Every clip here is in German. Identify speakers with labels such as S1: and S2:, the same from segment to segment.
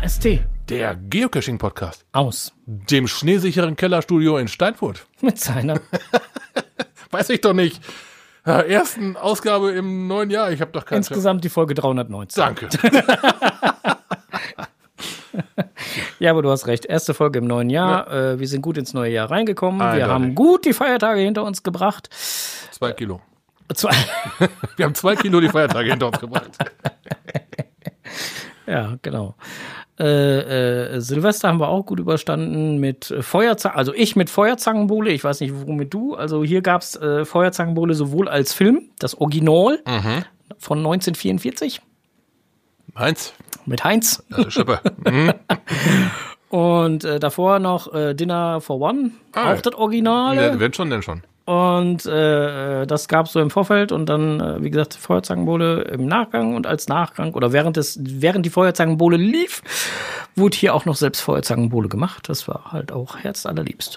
S1: AST.
S2: Der Geocaching-Podcast.
S1: Aus.
S2: Dem schneesicheren Kellerstudio in Steinfurt.
S1: Mit seiner.
S2: Weiß ich doch nicht. Ersten Ausgabe im neuen Jahr. Ich habe doch keine.
S1: Insgesamt die Folge 319.
S2: Danke.
S1: Ja, aber du hast recht. Erste Folge im neuen Jahr.
S2: Ja.
S1: Wir sind gut ins neue Jahr reingekommen.
S2: Eindeutig.
S1: Wir haben gut die Feiertage hinter uns gebracht.
S2: 2 Kilo.
S1: 2.
S2: Wir haben 2 Kilo die Feiertage hinter uns gebracht.
S1: Ja, genau. Silvester haben wir auch gut überstanden mit Feuerzangen, also ich mit Feuerzangenbowle, ich weiß nicht, womit du, also hier gab es Feuerzangenbowle sowohl als Film, das Original von 1944.
S2: Heinz.
S1: Mit Heinz.
S2: Schippe. Mhm.
S1: Und davor noch Dinner for One, auch das Original.
S2: Ja, wenn schon, denn schon.
S1: Und das gab es so im Vorfeld und dann, wie gesagt, Feuerzangenbowle im Nachgang und als Nachgang oder während die Feuerzangenbowle lief, wurde hier auch noch selbst Feuerzangenbowle gemacht. Das war halt auch herzallerliebst.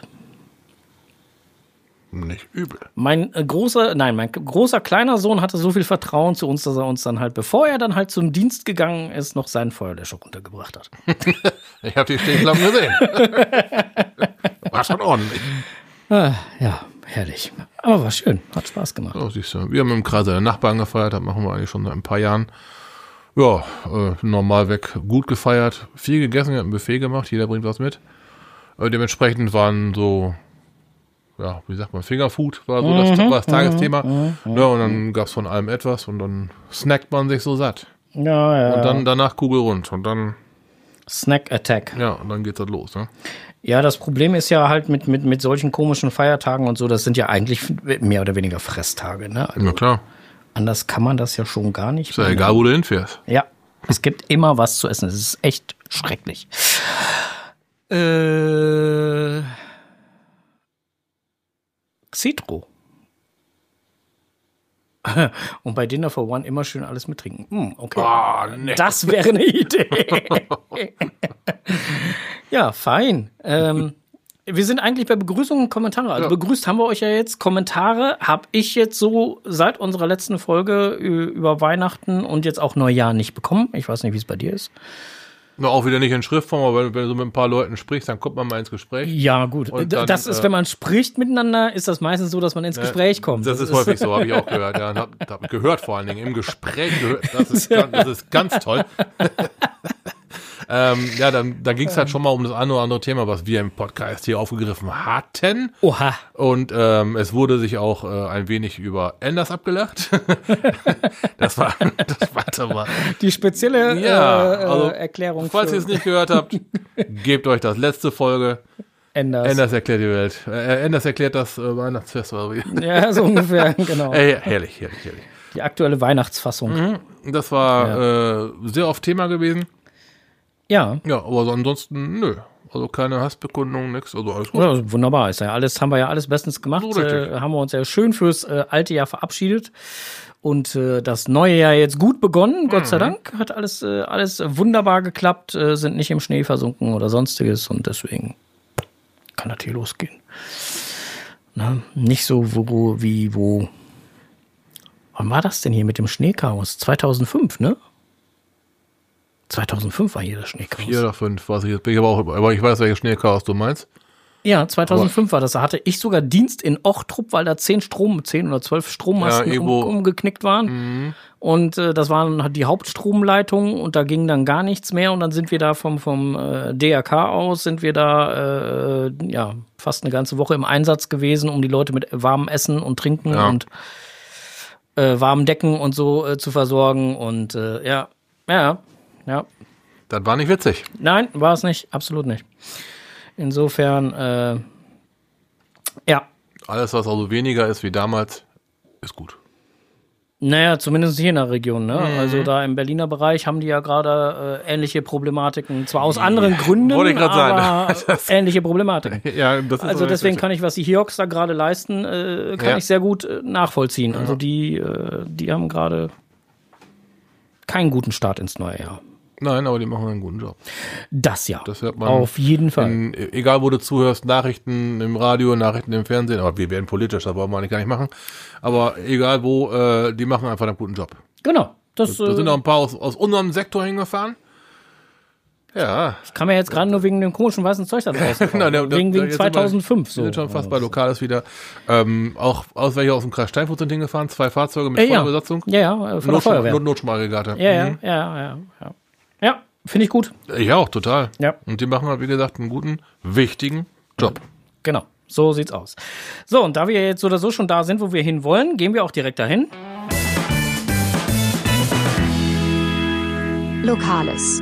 S2: Nicht übel.
S1: Mein großer kleiner Sohn hatte so viel Vertrauen zu uns, dass er uns dann halt, bevor er dann halt zum Dienst gegangen ist, noch seinen Feuerlöscher runtergebracht hat.
S2: Ich habe die Stehklappen gesehen. War schon ordentlich.
S1: Ja, herrlich. Aber war schön, hat Spaß gemacht.
S2: Oh, siehst du. Wir haben im Kreise der Nachbarn gefeiert, das machen wir eigentlich schon seit ein paar Jahren. Ja, normal weg, gut gefeiert, viel gegessen, wir haben ein Buffet gemacht, jeder bringt was mit. Dementsprechend waren so, ja, wie sagt man, Fingerfood war so das Tagesthema. Ja, und dann gab es von allem etwas und dann snackt man sich so satt.
S1: Ja.
S2: Und dann danach kugelrund und dann,
S1: Snack Attack.
S2: ja, und dann geht's halt los, ne?
S1: Ja, das Problem ist ja halt mit solchen komischen Feiertagen und so, das sind ja eigentlich mehr oder weniger Fresstage, ne? Also
S2: Na klar,
S1: anders kann man das ja schon gar nicht.
S2: ist ja egal, wo du hinfährst.
S1: Ja, es gibt immer was zu essen. Es ist echt schrecklich. Citro. Und bei Dinner for One immer schön alles mittrinken. Okay.
S2: Oh, nee.
S1: Das wäre eine Idee. Ja, fein. Wir sind eigentlich bei Begrüßungen und Kommentare. Also begrüßt haben wir euch ja jetzt. Kommentare habe ich jetzt so seit unserer letzten Folge über Weihnachten und jetzt auch Neujahr nicht bekommen. Ich weiß nicht, wie es bei dir ist.
S2: Na, auch wieder nicht in Schriftform, aber wenn du so mit ein paar Leuten sprichst, dann kommt man mal ins Gespräch.
S1: Ja, gut.
S2: Und dann,
S1: das ist, wenn man spricht miteinander, ist das meistens so, dass man ins Gespräch kommt.
S2: Das ist häufig so, habe ich auch gehört. Ja, hab gehört vor allen Dingen, im Gespräch gehört. Das ist ganz toll. Ja, dann ging es halt schon mal um das eine oder andere Thema, was wir im Podcast hier aufgegriffen hatten.
S1: Oha.
S2: Und es wurde sich auch ein wenig über Enders abgelacht. das war aber
S1: Die spezielle
S2: also,
S1: Erklärung.
S2: Falls ihr es nicht gehört habt, gebt euch das letzte Folge. Enders erklärt die Welt. Enders erklärt das Weihnachtsfest. Oder wie?
S1: Ja, so ungefähr, genau.
S2: Ey, herrlich.
S1: Die aktuelle Weihnachtsfassung.
S2: Das war sehr oft Thema gewesen.
S1: Ja.
S2: Ja, aber so ansonsten, nö. Also keine Hassbekundung, nix. Also alles gut.
S1: Ja, wunderbar. Haben wir ja alles bestens gemacht.
S2: So richtig.
S1: Haben wir uns ja schön fürs alte Jahr verabschiedet. Und das neue Jahr jetzt gut begonnen. Gott sei Dank hat alles wunderbar geklappt. Sind nicht im Schnee versunken oder sonstiges. Und deswegen kann das hier losgehen. Na, nicht so, wo. Wann war das denn hier mit dem Schneechaos? 2005, ne? 2005 war hier das Schneechaos.
S2: 4 oder 5, weiß ich jetzt. Bin ich aber ich weiß, welches Schneechaos du meinst.
S1: Ja, 2005 war das. Da hatte ich sogar Dienst in Ochtrup, weil da 10 oder 12 Strommasten umgeknickt waren. Und das waren halt die Hauptstromleitungen und da ging dann gar nichts mehr. Und dann sind wir da vom DRK aus, sind wir da fast eine ganze Woche im Einsatz gewesen, um die Leute mit warmem Essen und Trinken und warmen Decken und so zu versorgen. Und ja.
S2: Das war nicht witzig.
S1: Nein, war es nicht. Absolut nicht. Insofern, ja.
S2: Alles, was also weniger ist wie damals, ist gut.
S1: Naja, zumindest hier in der Region. Ne? Also da im Berliner Bereich haben die ja gerade ähnliche Problematiken. Zwar aus anderen Gründen,
S2: wollte ich
S1: aber ähnliche Problematiken.
S2: Ja, das ist
S1: also deswegen kann ich, was die Hiox da gerade leisten, kann ich sehr gut nachvollziehen. Ja. Also die haben gerade keinen guten Start ins neue Jahr.
S2: Nein, aber die machen einen guten Job.
S1: Das ja,
S2: das hört man
S1: auf jeden Fall.
S2: Egal, wo du zuhörst, Nachrichten im Radio, Nachrichten im Fernsehen, aber wir werden politisch, das wollen wir gar nicht machen. Aber egal wo, die machen einfach einen guten Job.
S1: Genau.
S2: Da sind auch ein paar aus unserem Sektor hingefahren. Ja.
S1: Ich kam ja jetzt gerade nur wegen dem komischen weißen Zeug da draußen. wegen 2005.
S2: Wir sind schon fast bei Lokales wieder. Auch aus dem Kreis Steinfurt sind hingefahren, 2 Fahrzeuge mit voller Besatzung.
S1: Ja, von der Feuerwehr.
S2: Notschmalaggregate.
S1: Ja, finde ich gut.
S2: Ja, auch total.
S1: Ja.
S2: Und die machen halt, wie gesagt, einen guten, wichtigen Job.
S1: Genau, so sieht's aus. So, und da wir jetzt so oder so schon da sind, wo wir hin wollen, gehen wir auch direkt dahin.
S3: Lokales.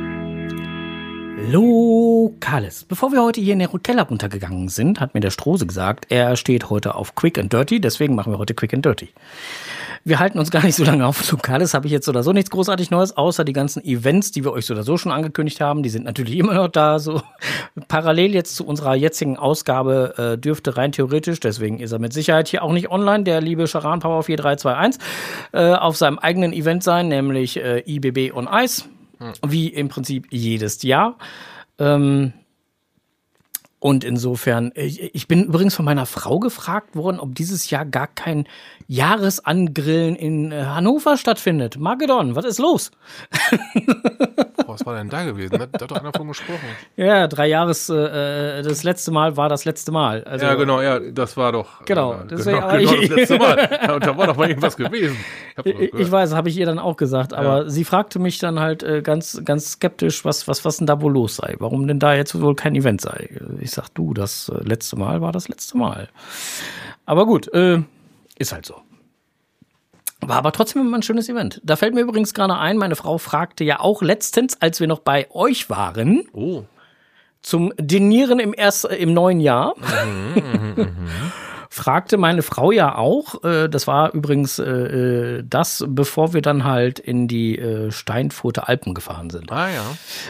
S1: Bevor wir heute hier in den Keller runtergegangen sind, hat mir der Strose gesagt, er steht heute auf Quick and Dirty, deswegen machen wir heute Quick and Dirty. Wir halten uns gar nicht so lange auf Lokales, habe ich jetzt so oder so nichts großartig Neues, außer die ganzen Events, die wir euch so oder so schon angekündigt haben, die sind natürlich immer noch da, so parallel jetzt zu unserer jetzigen Ausgabe dürfte rein theoretisch, deswegen ist er mit Sicherheit hier auch nicht online, der liebe Charan Power 4321, auf seinem eigenen Event sein, nämlich IBB on Ice. Wie im Prinzip jedes Jahr. Und insofern, ich bin übrigens von meiner Frau gefragt worden, ob dieses Jahr gar kein Jahresangrillen in Hannover stattfindet. Magedon, was ist los?
S2: Was war denn da gewesen? Da hat doch einer von gesprochen.
S1: Ja, 3 Jahres, das letzte Mal war das letzte Mal. Also,
S2: ja, genau, das war doch.
S1: Genau, deswegen,
S2: genau das letzte Mal. Ja, und da war doch mal irgendwas gewesen.
S1: Ich weiß, habe ich ihr dann auch gesagt, aber sie fragte mich dann halt ganz, ganz skeptisch, was denn da wohl los sei, warum denn da jetzt wohl kein Event sei. Ich sag, du, das letzte Mal war das letzte Mal. Aber gut, ist halt so. War aber trotzdem immer ein schönes Event. Da fällt mir übrigens gerade ein, meine Frau fragte ja auch letztens, als wir noch bei euch waren, zum Dinieren im neuen Jahr, fragte meine Frau ja auch, das war übrigens das, bevor wir dann halt in die Steinfurter Alpen gefahren sind.
S2: Ah ja.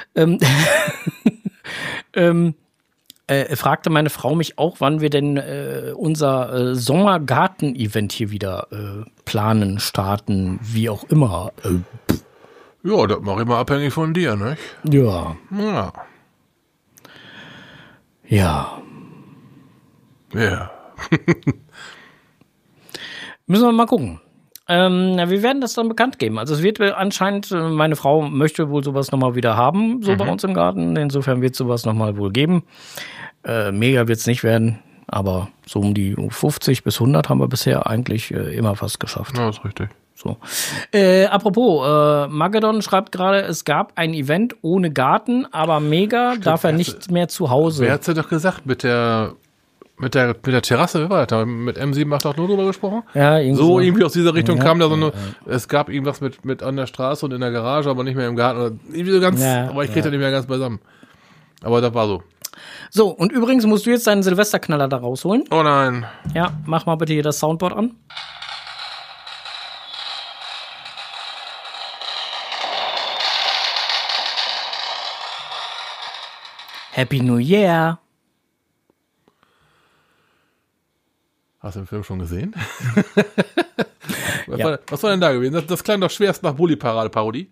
S1: Fragte meine Frau mich auch, wann wir denn unser Sommergarten-Event hier wieder planen, starten, wie auch immer.
S2: Ja, das mache ich mal abhängig von dir, ne?
S1: Ja.
S2: Ja.
S1: Müssen wir mal gucken. Wir werden das dann bekannt geben. Also es wird anscheinend, meine Frau möchte wohl sowas nochmal wieder haben, so bei uns im Garten. Insofern wird es sowas nochmal wohl geben. Mega wird es nicht werden, aber so um die 50 bis 100 haben wir bisher eigentlich immer fast geschafft.
S2: Ja, ist richtig.
S1: So. Apropos, Magedon schreibt gerade, es gab ein Event ohne Garten, aber mega, darf er nicht mehr zu Hause.
S2: Wer hat's ja doch gesagt, mit der Terrasse, wie war das? Mit M788 nur drüber gesprochen?
S1: Ja,
S2: irgendwie aus dieser Richtung kam da so eine, es gab irgendwas mit an der Straße und in der Garage, aber nicht mehr im Garten. Irgendwie so ganz, aber ich krieg das nicht mehr ganz beisammen. Aber das war so.
S1: So, und übrigens musst du jetzt deinen Silvesterknaller da rausholen.
S2: Oh nein.
S1: Ja, mach mal bitte hier das Soundboard an. Happy New Year.
S2: Hast du den Film schon gesehen? Was war denn da gewesen? Das klang doch schwerst nach Bulli-Parodie.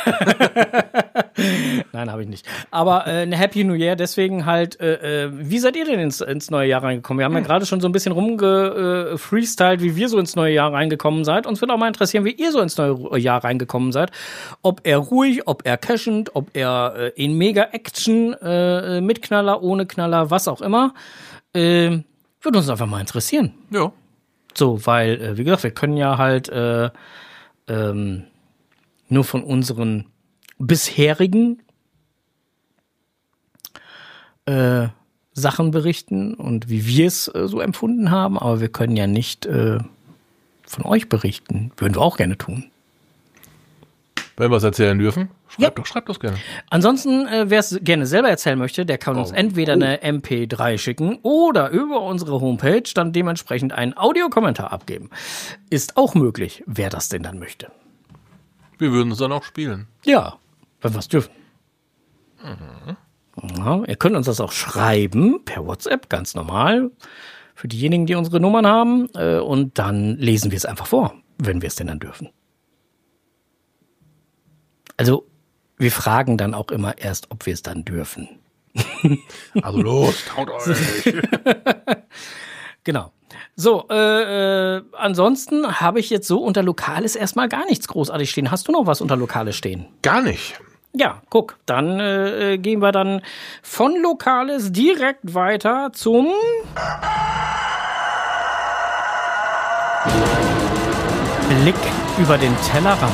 S1: Nein, habe ich nicht. Aber eine Happy New Year, deswegen halt, wie seid ihr denn ins neue Jahr reingekommen? Wir haben ja gerade schon so ein bisschen rumgefreestylt, wie wir so ins neue Jahr reingekommen seid. Uns würde auch mal interessieren, wie ihr so ins neue Jahr reingekommen seid. Ob er ruhig, ob er cashend, ob er in Mega-Action, mit Knaller, ohne Knaller, was auch immer. Würde uns einfach mal interessieren.
S2: Ja.
S1: So, weil, wie gesagt, wir können ja halt nur von unseren bisherigen Sachen berichten und wie wir es so empfunden haben, aber wir können ja nicht von euch berichten. Würden wir auch gerne tun.
S2: Wenn wir es erzählen dürfen, schreibt das gerne.
S1: Ansonsten, wer es gerne selber erzählen möchte, der kann uns entweder eine MP3 schicken oder über unsere Homepage dann dementsprechend einen Audiokommentar abgeben. Ist auch möglich, wer das denn dann möchte.
S2: Wir würden es dann auch spielen.
S1: Ja, wenn wir es dürfen. Ja, ihr könnt uns das auch schreiben, per WhatsApp, ganz normal, für diejenigen, die unsere Nummern haben. Und dann lesen wir es einfach vor, wenn wir es denn dann dürfen. Also, wir fragen dann auch immer erst, ob wir es dann dürfen.
S2: Also los, traut euch.
S1: Genau. So, ansonsten habe ich jetzt so unter Lokales erstmal gar nichts großartig stehen. Hast du noch was unter Lokales stehen?
S2: Gar nicht.
S1: Ja, guck, dann gehen wir dann von Lokales direkt weiter zum Blick über den Tellerrand.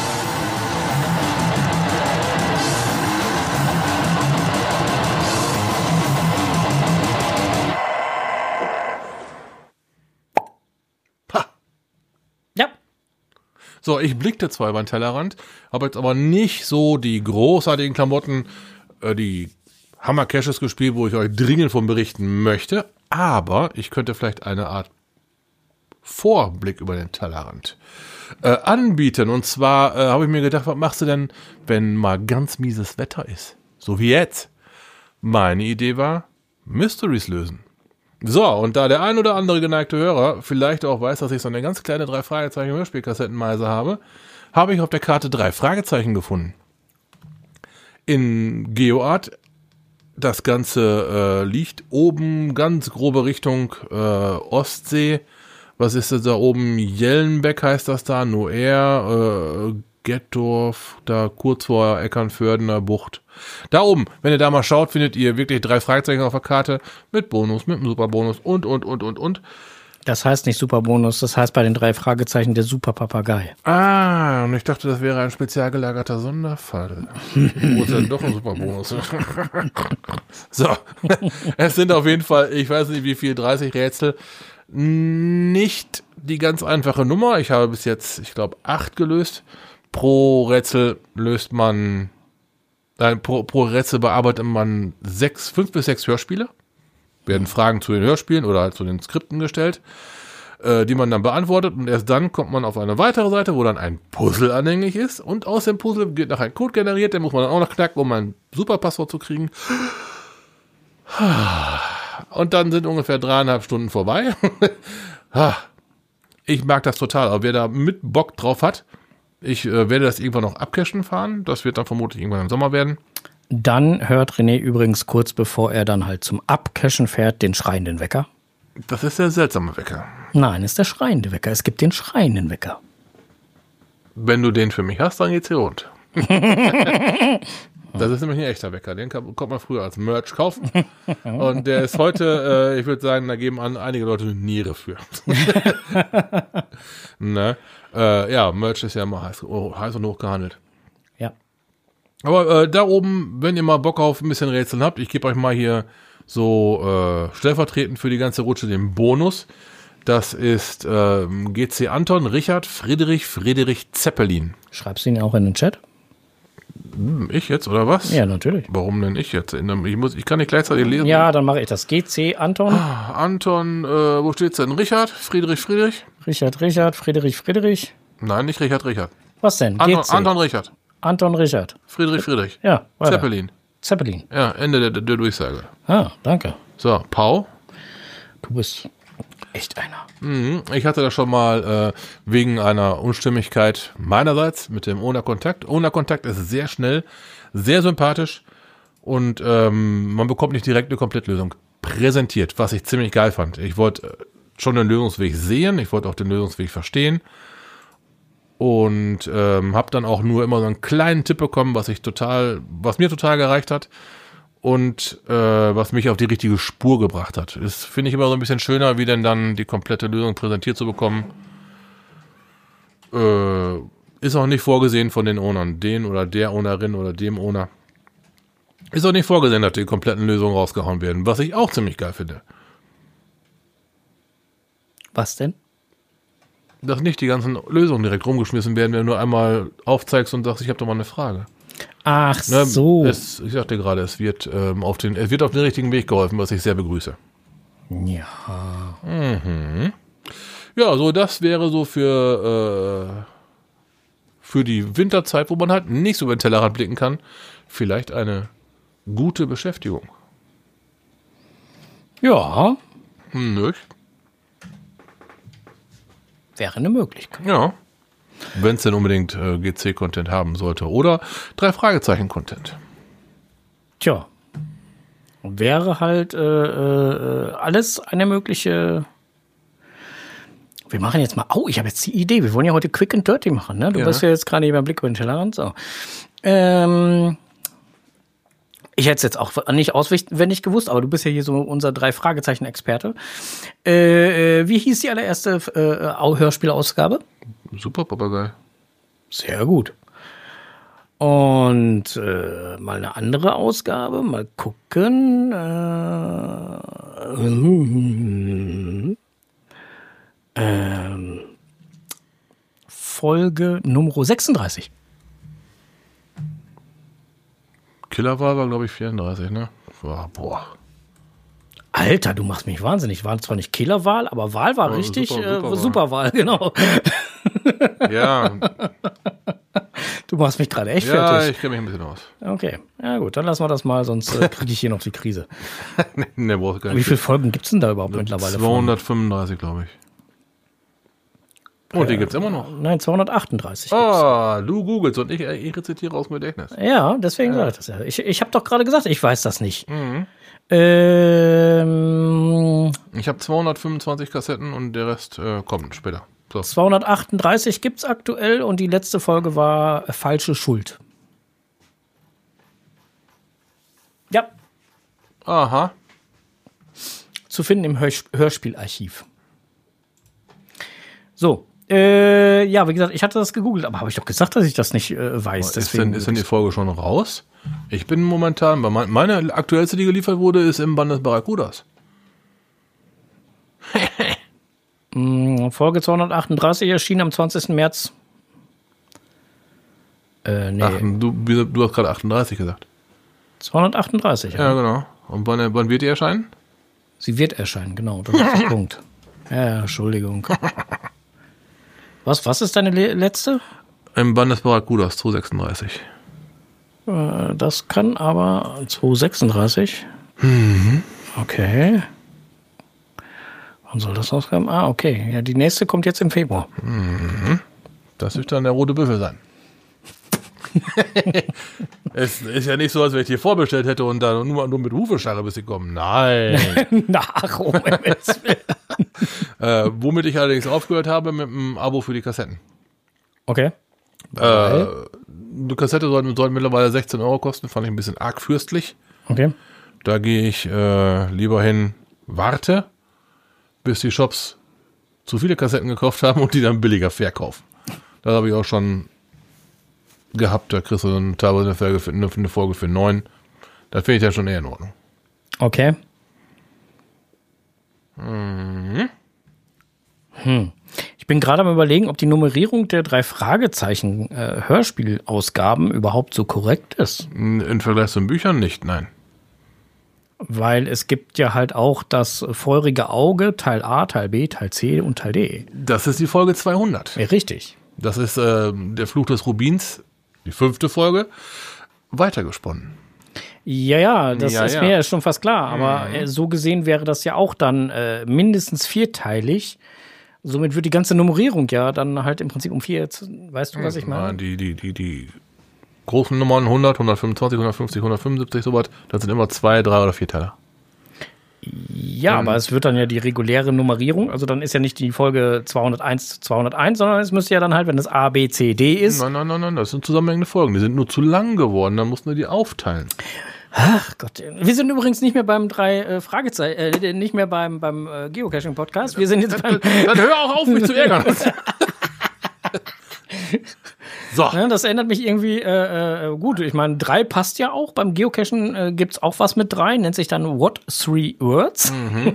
S1: Ja.
S2: So, ich blickte zwar über den Tellerrand, habe jetzt aber nicht so die großartigen Klamotten, die Hammer-Caches gespielt, wo ich euch dringend von berichten möchte, aber ich könnte vielleicht eine Art Vorblick über den Tellerrand anbieten. Und zwar habe ich mir gedacht, was machst du denn, wenn mal ganz mieses Wetter ist? So wie jetzt. Meine Idee war, Mysteries lösen. So, und da der ein oder andere geneigte Hörer vielleicht auch weiß, dass ich so eine ganz kleine 3-Fragezeichen-Hörspielkassettenmeise habe ich auf der Karte 3 Fragezeichen gefunden. In GeoArt, das Ganze liegt oben, ganz grobe Richtung Ostsee. Was ist das da oben? Jellenbeck heißt das da, Noer, Gettorf, da kurz vor Eckernfördener Bucht. Da oben, wenn ihr da mal schaut, findet ihr wirklich 3 Fragezeichen auf der Karte mit Bonus, mit einem Superbonus und.
S1: Das heißt nicht Superbonus, das heißt bei den 3 Fragezeichen der Superpapagei.
S2: Ah, und ich dachte, das wäre ein spezial gelagerter Sonderfall. Wo ist denn doch ein Superbonus? So, es sind auf jeden Fall, ich weiß nicht wie viel, 30 Rätsel. Nicht die ganz einfache Nummer. Ich habe bis jetzt, ich glaube, 8 gelöst. Pro Rätsel löst man, pro Rätsel bearbeitet man 5 bis 6 Hörspiele. Werden Fragen zu den Hörspielen oder halt zu den Skripten gestellt, die man dann beantwortet. Und erst dann kommt man auf eine weitere Seite, wo dann ein Puzzle anhängig ist. Und aus dem Puzzle wird nachher ein Code generiert. Den muss man dann auch noch knacken, um ein Superpasswort zu kriegen. Und dann sind ungefähr 3,5 Stunden vorbei. Ich mag das total. Aber wer da mit Bock drauf hat, ich werde das irgendwann noch abcachen fahren. Das wird dann vermutlich irgendwann im Sommer werden.
S1: Dann hört René übrigens kurz bevor er dann halt zum Abcachen fährt, den schreienden Wecker.
S2: Das ist der seltsame Wecker.
S1: Nein, ist der schreiende Wecker. Es gibt den schreienden Wecker.
S2: Wenn du den für mich hast, dann geht's hier rund. Das ist nämlich ein echter Wecker. Den konnte man früher als Merch kaufen. Und der ist heute, ich würde sagen, da geben einige Leute eine Niere für. Ne? Ja, Merch ist ja immer heiß und hoch gehandelt.
S1: Ja.
S2: Aber da oben, wenn ihr mal Bock auf ein bisschen Rätseln habt, ich gebe euch mal hier so stellvertretend für die ganze Rutsche den Bonus. Das ist GC Anton, Richard, Friedrich Zeppelin.
S1: Schreibst du ihn auch in den Chat?
S2: Ich jetzt, oder was?
S1: Ja, natürlich.
S2: Warum denn ich jetzt? Ich kann nicht gleichzeitig lesen.
S1: Ja, dann mache ich das. GC Anton.
S2: Anton, wo steht's denn? Richard? Friedrich?
S1: Richard, Friedrich.
S2: Nein, nicht Richard.
S1: Was denn?
S2: Anton Richard.
S1: Anton Richard.
S2: Friedrich.
S1: Ja, weiter.
S2: Zeppelin. Ja, Ende der Durchsage.
S1: Ah, danke.
S2: So, Pau.
S1: Du bist echt einer.
S2: Ich hatte das schon mal wegen einer Unstimmigkeit meinerseits mit dem Owner Kontakt. Owner Kontakt ist sehr schnell, sehr sympathisch und man bekommt nicht direkt eine Komplettlösung präsentiert, was ich ziemlich geil fand. Ich wollte schon den Lösungsweg sehen, ich wollte auch den Lösungsweg verstehen und habe dann auch nur immer so einen kleinen Tipp bekommen, was mir total gereicht hat. Und was mich auf die richtige Spur gebracht hat. Das finde ich immer so ein bisschen schöner, wie denn dann die komplette Lösung präsentiert zu bekommen. Ist auch nicht vorgesehen von den Ownern. Den oder der Ownerin oder dem Owner. Ist auch nicht vorgesehen, dass die kompletten Lösungen rausgehauen werden. Was ich auch ziemlich geil finde.
S1: Was denn?
S2: Dass nicht die ganzen Lösungen direkt rumgeschmissen werden, wenn du nur einmal aufzeigst und sagst, ich habe doch mal eine Frage.
S1: Ach so.
S2: Ich sagte gerade, es wird auf den richtigen Weg geholfen, was ich sehr begrüße.
S1: Ja.
S2: Ja, so das wäre so für die Winterzeit, wo man halt nicht so über den Tellerrand blicken kann, vielleicht eine gute Beschäftigung.
S1: Ja.
S2: Nicht?
S1: Wäre eine Möglichkeit.
S2: Ja. Wenn es denn unbedingt GC-Content haben sollte. Oder 3-Fragezeichen-Content.
S1: Tja. Wäre halt alles eine mögliche. Wir machen jetzt mal. Oh, ich habe jetzt die Idee. Wir wollen ja heute Quick and Dirty machen. Ne? Du bist ja jetzt gerade beim Blick über den Tellerrand. So. Ich hätte es jetzt auch nicht auswendig gewusst, aber du bist ja hier so unser 3-Fragezeichen-Experte. Wie hieß die allererste Hörspielausgabe?
S2: Super Papagei.
S1: Sehr gut. Und mal eine andere Ausgabe, mal gucken. Folge Nummer 36.
S2: Killerwahl war, glaube ich, 34, ne? Boah.
S1: Alter, du machst mich wahnsinnig. War zwar nicht Killerwahl, aber Wahl war richtig. Superwahl, genau.
S2: Ja.
S1: Du machst mich gerade echt fertig.
S2: Ja, ich kenne mich ein bisschen aus.
S1: Okay, ja gut, dann lassen wir das mal, sonst kriege ich hier noch die Krise.
S2: Ne, brauchst du gar nicht.
S1: Wie viele Folgen gibt es denn da überhaupt mittlerweile?
S2: 235, glaube ich. Oh, die gibt's immer noch.
S1: Nein, 238.
S2: Du googelst und ich rezitiere aus dem Gedächtnis.
S1: Ja, deswegen sage ich das ja. Ich habe doch gerade gesagt, ich weiß das nicht.
S2: Mhm. Ich habe 225 Kassetten und der Rest kommt später. So.
S1: 238 gibt's aktuell und die letzte Folge war Falsche Schuld. Ja.
S2: Aha.
S1: Zu finden im Hörspielarchiv. So. Ja, wie gesagt, ich hatte das gegoogelt, aber habe ich doch gesagt, dass ich das nicht weiß.
S2: Ist denn die Folge schon raus? Ich bin momentan, meine aktuellste, die geliefert wurde, ist im Band des Barracudas.
S1: Folge 238 erschien am 20. März. Nee.
S2: Ach, du hast gerade 38 gesagt.
S1: 238,
S2: ja. Ja, genau. Und wann wird die erscheinen?
S1: Sie wird erscheinen, genau. Das ist der Punkt. Ja, Entschuldigung. Was ist deine letzte?
S2: Im Band des Barracudas, 236.
S1: Das kann aber 236. Okay. Wann soll das auskommen? Okay. Ja, die nächste kommt jetzt im Februar.
S2: Das wird dann der rote Büffel sein. Es ist ja nicht so, als wenn ich dir vorbestellt hätte und dann nur mit Hufescharre bist du gekommen. Nein.
S1: Nach
S2: womit ich allerdings aufgehört habe, mit dem Abo für die Kassetten.
S1: Okay.
S2: Die Kassette sollten mittlerweile 16 Euro kosten, fand ich ein bisschen arg fürstlich.
S1: Okay.
S2: Da gehe ich lieber hin, warte, bis die Shops zu viele Kassetten gekauft haben und die dann billiger verkaufen. Das habe ich auch schon gehabt, da kriegst du dann teilweise eine Folge für 9. Das finde ich ja schon eher in Ordnung.
S1: Okay. Ich bin gerade am Überlegen, ob die Nummerierung der 3 Hörspielausgaben überhaupt so korrekt ist.
S2: Im Vergleich zu den Büchern nicht, nein.
S1: Weil es gibt ja halt auch das feurige Auge, Teil A, Teil B, Teil C und Teil D.
S2: Das ist die Folge 200.
S1: Ja, richtig.
S2: Das ist der Fluch des Rubins, die 5. Folge, weitergesponnen.
S1: Ja, das ist mir ja schon fast klar. Aber so gesehen wäre das ja auch dann mindestens 4-teilig. Somit wird die ganze Nummerierung ja dann halt im Prinzip um 4. Weißt du, was ich meine?
S2: Die großen Nummern 100, 125, 150, 175, sowas, das sind immer 2, 3 oder 4 Teiler.
S1: Ja, aber es wird dann ja die reguläre Nummerierung, also dann ist ja nicht die Folge 201 zu 201, sondern es müsste ja dann halt, wenn es A, B, C, D ist.
S2: Nein, das sind zusammenhängende Folgen, die sind nur zu lang geworden, dann mussten wir die aufteilen.
S1: Ach Gott, wir sind übrigens nicht mehr beim 3 Fragezeichen, nicht mehr beim Geocaching-Podcast, wir sind jetzt beim...
S2: Dann hör auch auf, mich zu ärgern. So.
S1: Ja, das erinnert mich irgendwie, gut, ich meine, 3 passt ja auch. Beim Geocachen gibt's auch was mit 3, nennt sich dann What 3 Words.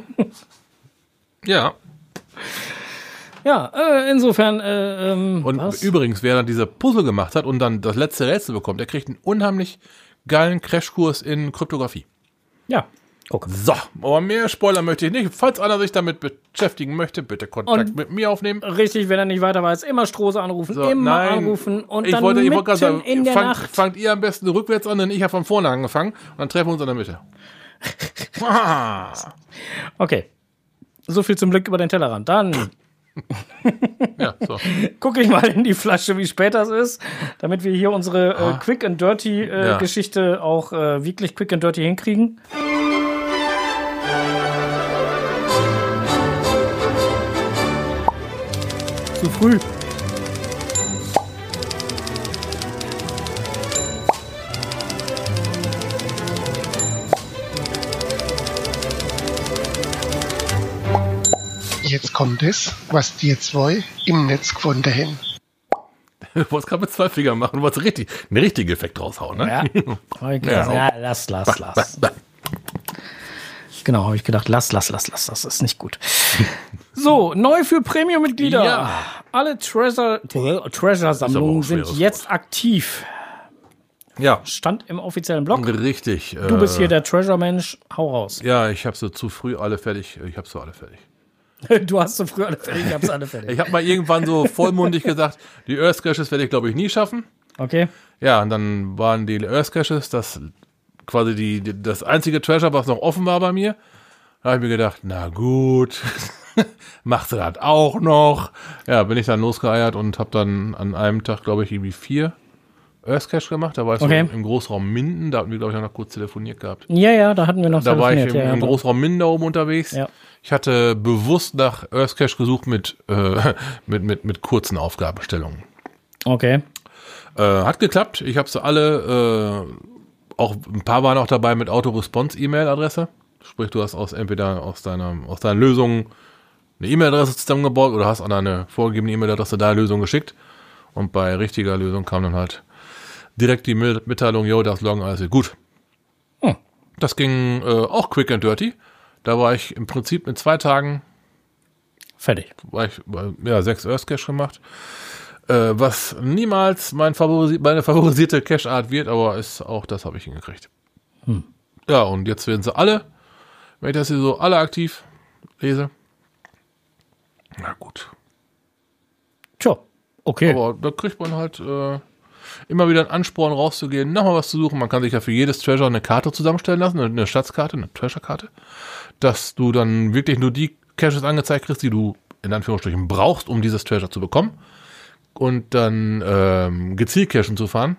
S2: Ja.
S1: Ja, insofern.
S2: Und was? Übrigens, wer dann diese Puzzle gemacht hat und dann das letzte Rätsel bekommt, der kriegt einen unheimlich geilen Crashkurs in Kryptographie.
S1: Ja. Okay.
S2: So, aber mehr Spoiler möchte ich nicht. Falls einer sich damit beschäftigen möchte, bitte Kontakt mit mir aufnehmen.
S1: Richtig, wenn er nicht weiter weiß, immer Strose anrufen,
S2: so,
S1: anrufen und
S2: ich
S1: dann
S2: wollte
S1: mitten
S2: sagen,
S1: in der Nacht.
S2: Fangt ihr am besten rückwärts an, denn ich habe von vorne angefangen und dann treffen wir uns in der Mitte.
S1: Okay, so viel zum Blick über den Tellerrand. Dann
S2: ja, so.
S1: gucke ich mal in die Flasche, wie spät das ist, damit wir hier unsere Quick and Dirty Geschichte auch wirklich Quick and Dirty hinkriegen. Zu früh.
S3: jetzt kommt es, was die zwei im Netz gefunden haben.
S2: Du wolltest gerade mit 2 Fingern machen, du wolltest einen richtigen Effekt raushauen, ne?
S1: Ja, lass. Genau, habe ich gedacht, lass, das ist nicht gut. So, neu für Premium-Mitglieder. Ja. Alle Treasure-Sammlungen sind jetzt aktiv.
S2: Ja.
S1: Stand im offiziellen Blog.
S2: Richtig.
S1: Du bist hier der Treasure-Mensch, hau raus.
S2: Ja, ich habe sie zu früh alle fertig.
S1: Du hast so früh alle fertig, ich hab's alle fertig.
S2: Ich habe mal irgendwann so vollmundig gesagt, die Earth Caches werde ich, glaube ich, nie schaffen.
S1: Okay.
S2: Ja, und dann waren die Earth Caches das quasi das einzige Treasure, was noch offen war bei mir. Da habe ich mir gedacht, na gut, machst du das auch noch. Ja, bin ich dann losgeeiert und habe dann an einem Tag, glaube ich, irgendwie 4 Earth Cache gemacht. Da war ich so im Großraum Minden. Da hatten wir, glaube ich, auch noch kurz telefoniert gehabt.
S1: Ja, da hatten wir noch
S2: telefoniert. Da war ich im Großraum Minden da oben unterwegs.
S1: Ja.
S2: Ich hatte bewusst nach Earth Cache gesucht mit kurzen Aufgabenstellungen.
S1: Okay.
S2: Hat geklappt. Ich habe sie alle, auch ein paar waren auch dabei mit Autoresponse-E-Mail-Adresse. Sprich, du hast entweder aus deiner Lösung eine E-Mail-Adresse zusammengebaut oder hast an eine vorgegebene E-Mail-Adresse da Lösung geschickt. Und bei richtiger Lösung kam dann halt direkt die Mitteilung, das Loggen, alles gut. Das ging auch quick and dirty. Da war ich im Prinzip in 2 Tagen
S1: fertig.
S2: 6 Earth Cache gemacht. Was niemals meine favorisierte Cache-Art wird, aber auch das habe ich hingekriegt. Ja, und jetzt werden sie alle, wenn ich das hier so alle aktiv lese. Na gut.
S1: Tja, okay.
S2: Aber da kriegt man halt immer wieder einen Ansporn rauszugehen, nochmal was zu suchen. Man kann sich ja für jedes Treasure eine Karte zusammenstellen lassen, eine Schatzkarte, eine Treasure-Karte, dass du dann wirklich nur die Caches angezeigt kriegst, die du in Anführungsstrichen brauchst, um dieses Treasure zu bekommen. Und dann gezielt Cachen zu fahren.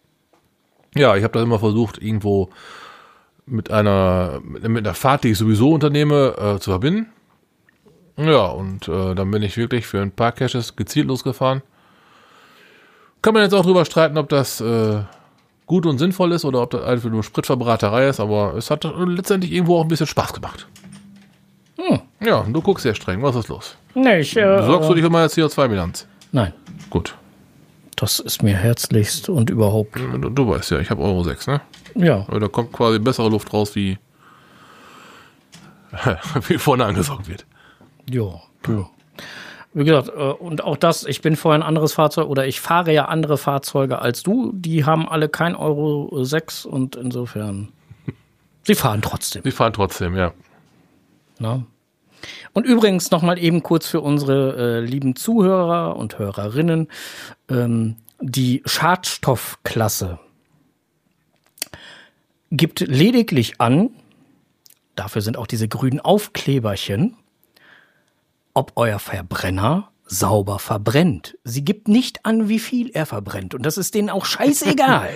S2: Ja, ich habe das immer versucht, irgendwo mit einer Fahrt, die ich sowieso unternehme, zu verbinden. Ja, und dann bin ich wirklich für ein paar Caches gezielt losgefahren. Kann man jetzt auch drüber streiten, ob das gut und sinnvoll ist oder ob das einfach nur Spritverbraterei ist, aber es hat letztendlich irgendwo auch ein bisschen Spaß gemacht. Ja, du guckst sehr streng. Was ist los?
S1: Nee,
S2: Besorgst du dich um meine CO2-Bilanz?
S1: Nein.
S2: Gut.
S1: Das ist mir herzlichst und überhaupt.
S2: Du weißt ja, ich habe Euro 6, ne?
S1: Ja.
S2: Aber da kommt quasi bessere Luft raus, wie vorne angesaugt wird.
S1: Ja, du. Wie gesagt, und auch das, ich bin vorher ein anderes Fahrzeug oder ich fahre ja andere Fahrzeuge als du. Die haben alle kein Euro 6 und insofern, sie fahren trotzdem.
S2: Sie fahren trotzdem, ja.
S1: Na? Und übrigens nochmal eben kurz für unsere lieben Zuhörer und Hörerinnen, die Schadstoffklasse gibt lediglich an, dafür sind auch diese grünen Aufkleberchen, ob euer Verbrenner sauber verbrennt. Sie gibt nicht an, wie viel er verbrennt. Und das ist denen auch scheißegal.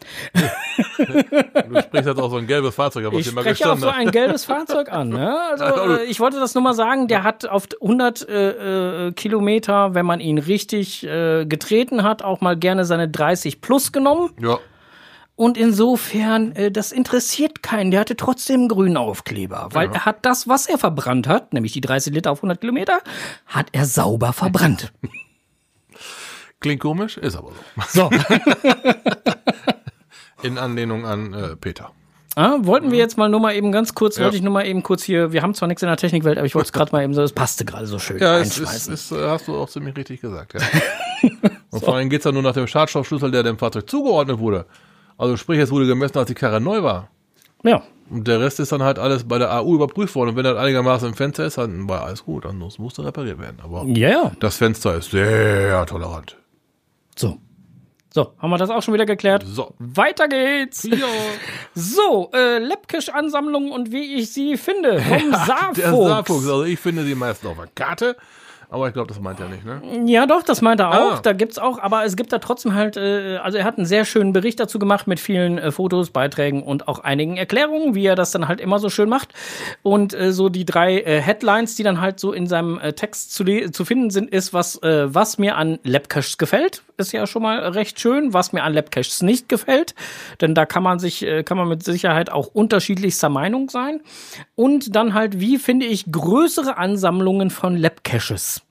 S2: Du sprichst jetzt auch so ein gelbes Fahrzeug, aber
S1: ich spreche auch so ein gelbes Fahrzeug an. Ne? Also ich wollte das nur mal sagen, der hat auf 100 Kilometer, wenn man ihn richtig getreten hat, auch mal gerne seine 30 plus genommen.
S2: Ja.
S1: Und insofern, das interessiert keinen. Der hatte trotzdem einen grünen Aufkleber. Weil er hat das, was er verbrannt hat, nämlich die 30 Liter auf 100 Kilometer, hat er sauber verbrannt.
S2: Klingt komisch, ist aber so. In Anlehnung an Peter.
S1: Wollten wir jetzt mal nur mal eben ganz kurz, wollte ich nur mal eben kurz hier, wir haben zwar nichts in der Technikwelt, aber ich wollte es gerade mal eben so, das passte gerade so schön
S2: einschmeißen. Ja, hast du auch ziemlich richtig gesagt, ja. Und vor allem geht's ja nur nach dem Schadstoffschlüssel, der dem Fahrzeug zugeordnet wurde. Also sprich, es wurde gemessen, als die Karre neu war.
S1: Ja.
S2: Und der Rest ist dann halt alles bei der AU überprüft worden. Und wenn das einigermaßen im Fenster ist, dann war alles gut. Dann musste repariert werden. Aber das Fenster ist sehr tolerant.
S1: So, haben wir das auch schon wieder geklärt?
S2: So.
S1: Weiter geht's.
S2: Ja.
S1: So, Lepkisch-Ansammlungen und wie ich sie finde. Vom Saarfuchs.
S2: Der Saarfuchs, also ich finde sie meistens auf der Karte. Aber ich glaube, das meint er nicht, ne?
S1: Ja, doch, das meint er auch. Da gibt's auch, aber es gibt da trotzdem halt, also er hat einen sehr schönen Bericht dazu gemacht mit vielen Fotos, Beiträgen und auch einigen Erklärungen, wie er das dann halt immer so schön macht. Und so die 3 Headlines, die dann halt so in seinem Text zu finden sind, ist, was mir an Lepcaches gefällt. ist ja schon mal recht schön, was mir an Labcaches nicht gefällt, denn da kann man mit Sicherheit auch unterschiedlichster Meinung sein. Und dann halt, wie finde ich größere Ansammlungen von Labcaches?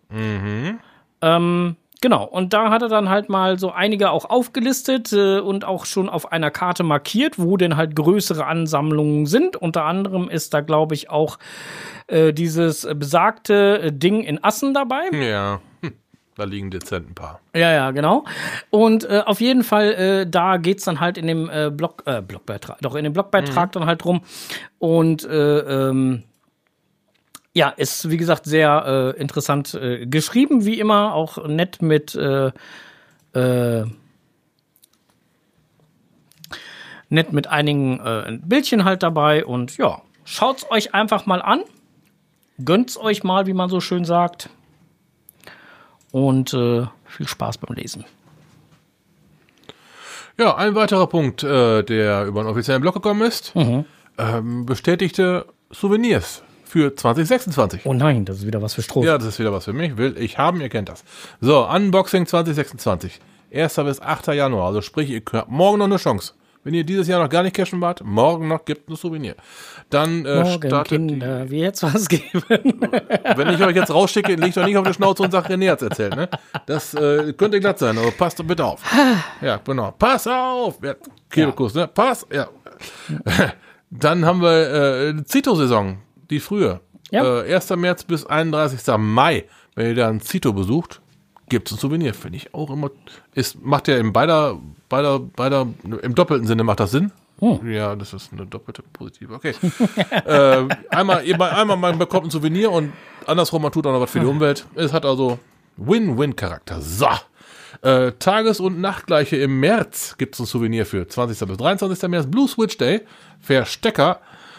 S1: Genau, und da hat er dann halt mal so einige auch aufgelistet und auch schon auf einer Karte markiert, wo denn halt größere Ansammlungen sind. Unter anderem ist da, glaube ich, auch dieses besagte Ding in Assen dabei.
S2: Ja, da liegen dezent ein paar.
S1: Ja, genau. Und auf jeden Fall, da geht's dann halt in dem Blogbeitrag dann halt drum. Und ja, ist, wie gesagt, sehr interessant geschrieben, wie immer, auch nett mit einigen Bildchen halt dabei. Und ja, schaut's euch einfach mal an. Gönnt's euch mal, wie man so schön sagt. Und viel Spaß beim Lesen.
S2: Ja, ein weiterer Punkt, der über einen offiziellen Blog gekommen ist. Bestätigte Souvenirs für 2026.
S1: Oh nein, das ist wieder was für Stroh.
S2: Ja, das ist wieder was für mich. Will ich haben, ihr kennt das. So, Unboxing 2026. 1. bis 8. Januar. Also sprich, ihr habt morgen noch eine Chance. Wenn ihr dieses Jahr noch gar nicht cashen wart, morgen noch gibt ein Souvenir. Dann startet
S1: Kinder, wie jetzt was geben.
S2: Wenn ich euch jetzt rausschicke, liegt doch nicht auf der Schnauze und sagt, René hat's erzählt, ne? Das könnte glatt sein, aber passt doch bitte auf. Ja, genau. Pass auf! Ja, Kehlkuss, ne? Pass! Ja. Dann haben wir Zito-Saison, die frühe.
S1: Ja.
S2: 1. März bis 31. Mai. Wenn ihr dann Zito besucht, gibt es ein Souvenir, finde ich auch immer. Macht ja in beider, im doppelten Sinne macht das Sinn. Ja, das ist eine doppelte positive. Okay. einmal man bekommt ein Souvenir und andersrum, man tut auch noch was für die Umwelt. Es hat also Win-Win-Charakter. So. Tages- und Nachtgleiche im März gibt es ein Souvenir für 20. bis 23. März. Blue Switch Day. Verstecker.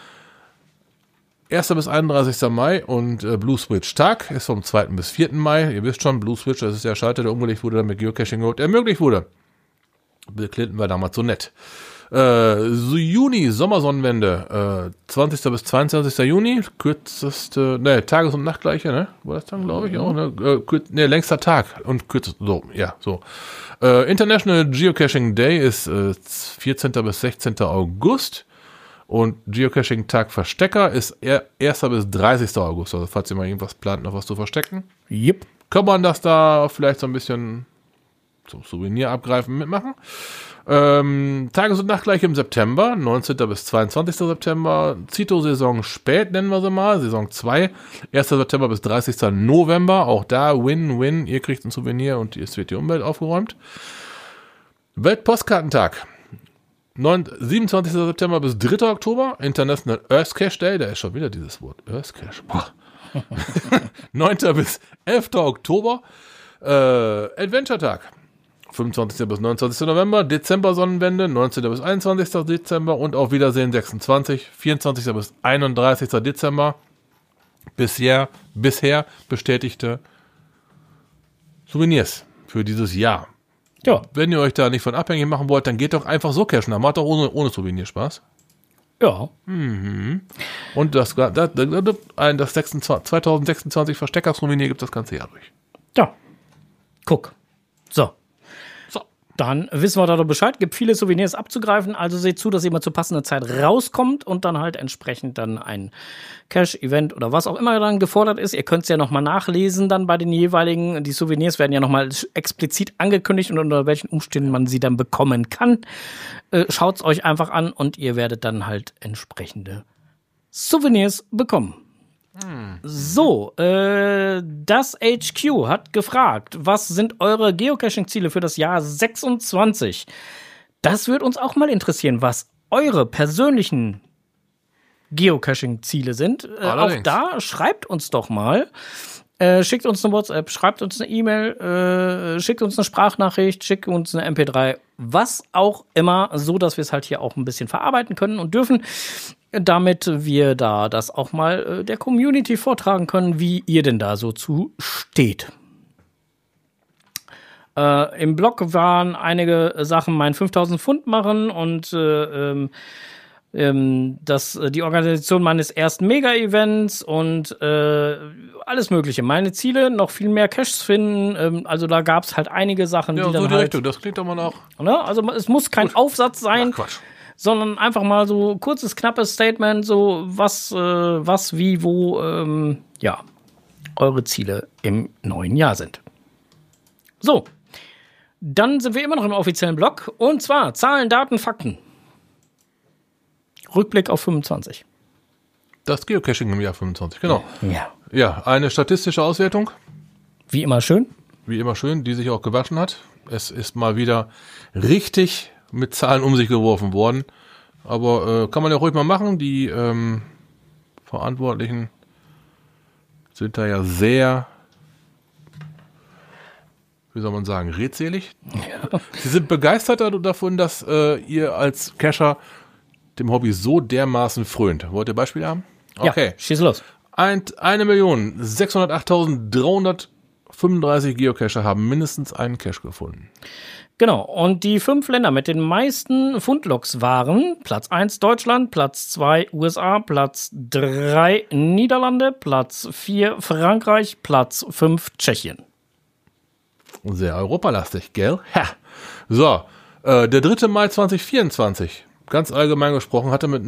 S2: 1. bis 31. Mai und Blue Switch Tag ist vom 2. bis 4. Mai. Ihr wisst schon, Blue Switch, das ist der Schalter, der umgelegt wurde, damit Geocaching ermöglicht wurde. Bill Clinton war damals so nett. Juni, Sommersonnenwende, 20. bis 22. Juni, kürzeste, Tages- und Nachtgleiche, ne? War das dann, glaube ich, auch, ne? Längster Tag und kürzest, so. International Geocaching Day ist 14. bis 16. August. Und Geocaching-Tag Verstecker ist 1. bis 30. August. Also falls ihr mal irgendwas plant, noch was zu verstecken.
S1: Yep.
S2: Kann man das da vielleicht so ein bisschen zum Souvenir abgreifen mitmachen. Tages- und Nachtgleiche im September, 19. bis 22. September. Zito-Saison spät, nennen wir sie mal. Saison 2, 1. September bis 30. November. Auch da Win-Win. Ihr kriegt ein Souvenir und es wird die Umwelt aufgeräumt. Weltpostkartentag. 27. September bis 3. Oktober, International Earth Cache Day, da ist schon wieder dieses Wort, Earth Cache. 9. bis 11. Oktober, Adventure Tag, 25. bis 29. November, Dezember Sonnenwende, 19. bis 21. Dezember und auf Wiedersehen 26, 24. bis 31. Dezember, bisher bestätigte Souvenirs für dieses Jahr. Ja. Wenn ihr euch da nicht von abhängig machen wollt, dann geht doch einfach so cashen. Dann macht doch ohne Souvenir Spaß.
S1: Ja.
S2: Und das 2026 Verstecker-Souvenir gibt das ganze Jahr durch.
S1: Ja. Guck. So. Dann wissen wir da doch Bescheid. Gibt viele Souvenirs abzugreifen. Also seht zu, dass ihr mal zur passenden Zeit rauskommt und dann halt entsprechend dann ein Cash-Event oder was auch immer dann gefordert ist. Ihr könnt es ja nochmal nachlesen dann bei den jeweiligen. Die Souvenirs werden ja nochmal explizit angekündigt und unter welchen Umständen man sie dann bekommen kann. Schaut es euch einfach an und ihr werdet dann halt entsprechende Souvenirs bekommen. So, das HQ hat gefragt, was sind eure Geocaching-Ziele für das Jahr 26? Das wird uns auch mal interessieren, was eure persönlichen Geocaching-Ziele sind. Auch da schreibt uns doch mal. Schickt uns eine WhatsApp, schreibt uns eine E-Mail, schickt uns eine Sprachnachricht, schickt uns eine MP3, was auch immer, so dass wir es halt hier auch ein bisschen verarbeiten können und dürfen, damit wir da das auch mal der Community vortragen können, wie ihr denn da so zu steht. Im Blog waren einige Sachen mein 5000 Pfund machen und die Organisation meines ersten Mega-Events und alles Mögliche. Meine Ziele, noch viel mehr Caches finden. Also da gab es halt einige Sachen,
S2: ja,
S1: die dann
S2: so
S1: halt...
S2: das klingt doch mal nach...
S1: Ne? Also es muss kein Aufsatz sein,
S2: Quatsch.
S1: sondern einfach mal so kurzes, knappes Statement, so was, wie, wo, eure Ziele im neuen Jahr sind. So, dann sind wir immer noch im offiziellen Blog und zwar Zahlen, Daten, Fakten. Rückblick auf 25.
S2: Das Geocaching im Jahr 25, genau.
S1: Ja.
S2: Ja, eine statistische Auswertung.
S1: Wie immer schön.
S2: Wie immer schön, die sich auch gewaschen hat. Es ist mal wieder richtig mit Zahlen um sich geworfen worden. Aber kann man ja ruhig mal machen. Die Verantwortlichen sind da ja sehr, wie soll man sagen, redselig. Ja. Sie sind begeistert davon, dass ihr als Cacher dem Hobby so dermaßen frönt. Wollt ihr Beispiele haben? Okay.
S1: Ja, schieß los.
S2: 1.608.335 Geocacher haben mindestens einen Cache gefunden.
S1: Genau, und die 5 Länder mit den meisten Fundlogs waren Platz 1 Deutschland, Platz 2 USA, Platz 3 Niederlande, Platz 4 Frankreich, Platz 5 Tschechien.
S2: Sehr europalastig, gell? Ha. So, der 3. Mai 2024, ganz allgemein gesprochen, hatte mit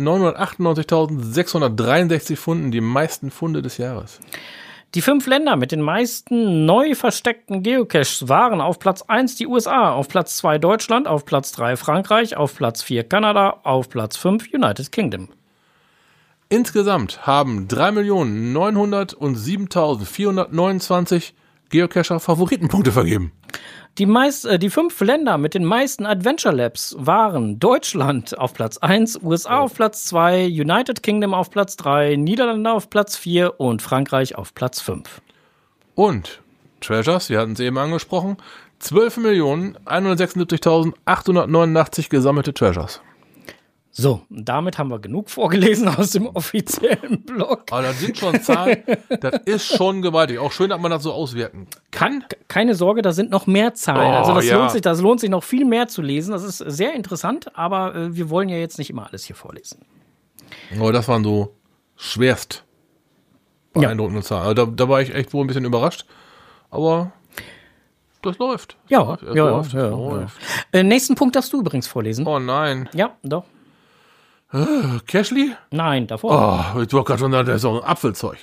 S2: 998.663 Funden die meisten Funde des Jahres.
S1: Die 5 Länder mit den meisten neu versteckten Geocaches waren auf Platz 1 die USA, auf Platz 2 Deutschland, auf Platz 3 Frankreich, auf Platz 4 Kanada, auf Platz 5 United Kingdom.
S2: Insgesamt haben 3.907.429 Geocacher Favoritenpunkte vergeben.
S1: Die 5 Länder mit den meisten Adventure Labs waren Deutschland auf Platz 1, USA auf Platz 2, United Kingdom auf Platz 3, Niederlande auf Platz 4 und Frankreich auf Platz 5.
S2: Und Treasures, wir hatten es eben angesprochen, 12.176.889 gesammelte Treasures.
S1: So, damit haben wir genug vorgelesen aus dem offiziellen Blog.
S2: Aber das sind schon Zahlen, das ist schon gewaltig. Auch schön, dass man das so auswerten kann.
S1: Keine Sorge, da sind noch mehr Zahlen. Also das lohnt sich noch viel mehr zu lesen. Das ist sehr interessant, aber wir wollen ja jetzt nicht immer alles hier vorlesen.
S2: Aber das waren so schwerst beeindruckende Zahlen. Also da war ich echt wohl ein bisschen überrascht. Aber das läuft.
S1: Ja. Nächsten Punkt darfst du übrigens vorlesen.
S2: Oh nein.
S1: Ja, doch.
S2: Cashly?
S1: Nein, davor.
S2: Oh, ich wollte gerade schon sagen, das ist auch ein Apfelzeug.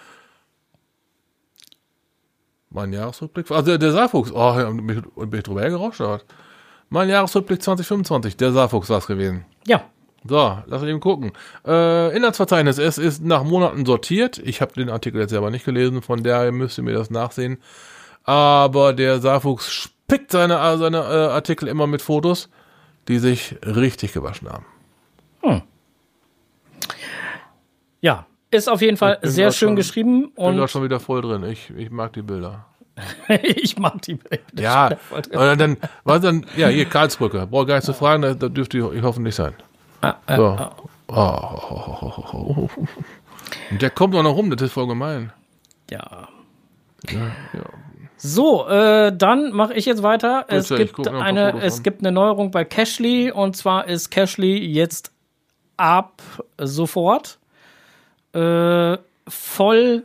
S2: Mein Jahresrückblick. Also der Saarfuchs. Oh, bin ich drüber hergerauscht? Mein Jahresrückblick 2025. Der Saarfuchs war es gewesen.
S1: Ja.
S2: So, lass uns eben gucken. Inhaltsverzeichnis. Es ist nach Monaten sortiert. Ich habe den Artikel jetzt selber nicht gelesen, von daher müsst ihr mir das nachsehen. Aber der Saarfuchs spickt seine Artikel immer mit Fotos, die sich richtig gewaschen haben.
S1: Ja, ist auf jeden Fall sehr schön geschrieben.
S2: Ich bin da schon wieder voll drin. Ich mag die Bilder.
S1: Ich mag die Bilder.
S2: Ja, dann hier Karlsbrücke. Brauche gar nicht zu fragen, da dürfte ich hoffentlich sein. So. Und der kommt auch noch rum, das ist voll gemein.
S1: Ja. So, dann mache ich jetzt weiter. Es gibt eine Neuerung bei Cashly und zwar ist Cashly jetzt ab sofort voll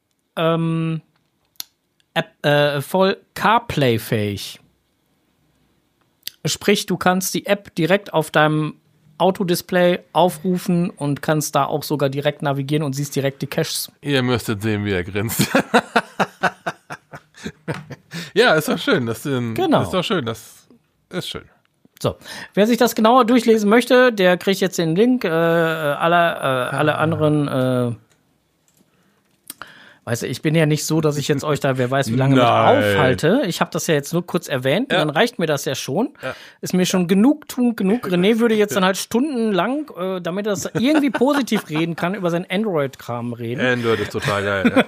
S1: CarPlay-fähig. Sprich, du kannst die App direkt auf deinem Autodisplay aufrufen und kannst da auch sogar direkt navigieren und siehst direkt die Caches.
S2: Ihr müsstet sehen, wie er grinst. Ja, ist doch schön.
S1: Genau.
S2: Ist doch schön. Das ist schön.
S1: So, wer sich das genauer durchlesen möchte, der kriegt jetzt den Link. Alle anderen, weißt du, ich bin ja nicht so, dass ich jetzt euch da, wer weiß, wie lange mit aufhalte. Ich habe das ja jetzt nur kurz erwähnt, und dann reicht mir das ja schon. Ja. Ist mir schon genug. René würde jetzt dann halt stundenlang, damit er das irgendwie positiv reden kann, über sein Android-Kram reden.
S2: Android ist total geil.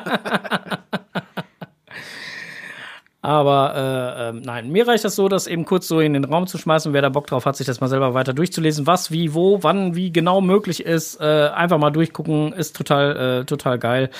S1: Aber nein, mir reicht das so, das eben kurz so in den Raum zu schmeißen. Wer da Bock drauf hat, sich das mal selber weiter durchzulesen, was, wie, wo, wann, wie genau möglich ist, einfach mal durchgucken, ist total geil.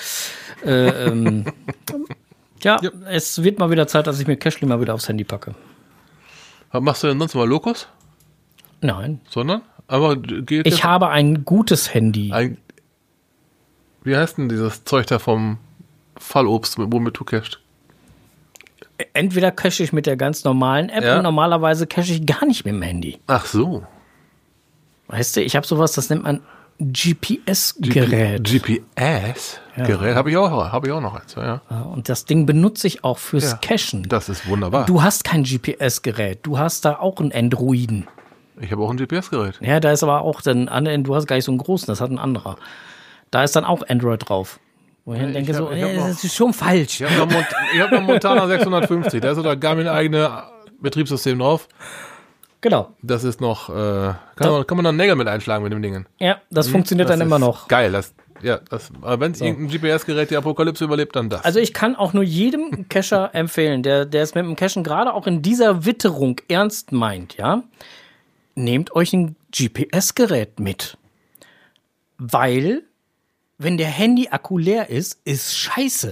S1: Es wird mal wieder Zeit, dass ich mir Cashly mal wieder aufs Handy packe.
S2: Was machst du denn sonst mal Locus?
S1: Nein.
S2: Sondern? Aber
S1: ich habe ein gutes Handy.
S2: Wie heißt denn dieses Zeug da vom Fallobst, womit du cachst?
S1: Entweder cache ich mit der ganz normalen App und normalerweise cache ich gar nicht mit dem Handy.
S2: Ach so.
S1: Weißt du, ich habe sowas, das nennt man GPS-Gerät.
S2: GPS-Gerät habe ich auch noch eins. Ja.
S1: Und das Ding benutze ich auch fürs Cachen.
S2: Das ist wunderbar.
S1: Du hast kein GPS-Gerät, du hast da auch einen Androiden.
S2: Ich habe auch ein GPS-Gerät.
S1: Ja, da ist aber auch du hast gar nicht so einen großen, das hat ein anderer. Da ist dann auch Android drauf. Wo ich denke das ist schon falsch.
S2: Ich habe noch einen Montana 650, da ist sogar Garmin eigene Betriebssystem drauf.
S1: Genau.
S2: Das ist noch, kann man dann Nägel mit einschlagen mit dem Dingen.
S1: Ja, das funktioniert dann immer noch.
S2: Geil, wenn es irgendein GPS-Gerät die Apokalypse überlebt, dann das.
S1: Also ich kann auch nur jedem Cacher empfehlen, der es mit dem Cachen gerade auch in dieser Witterung ernst meint, ja, nehmt euch ein GPS-Gerät mit. Weil, wenn der Handy-Akku leer ist scheiße.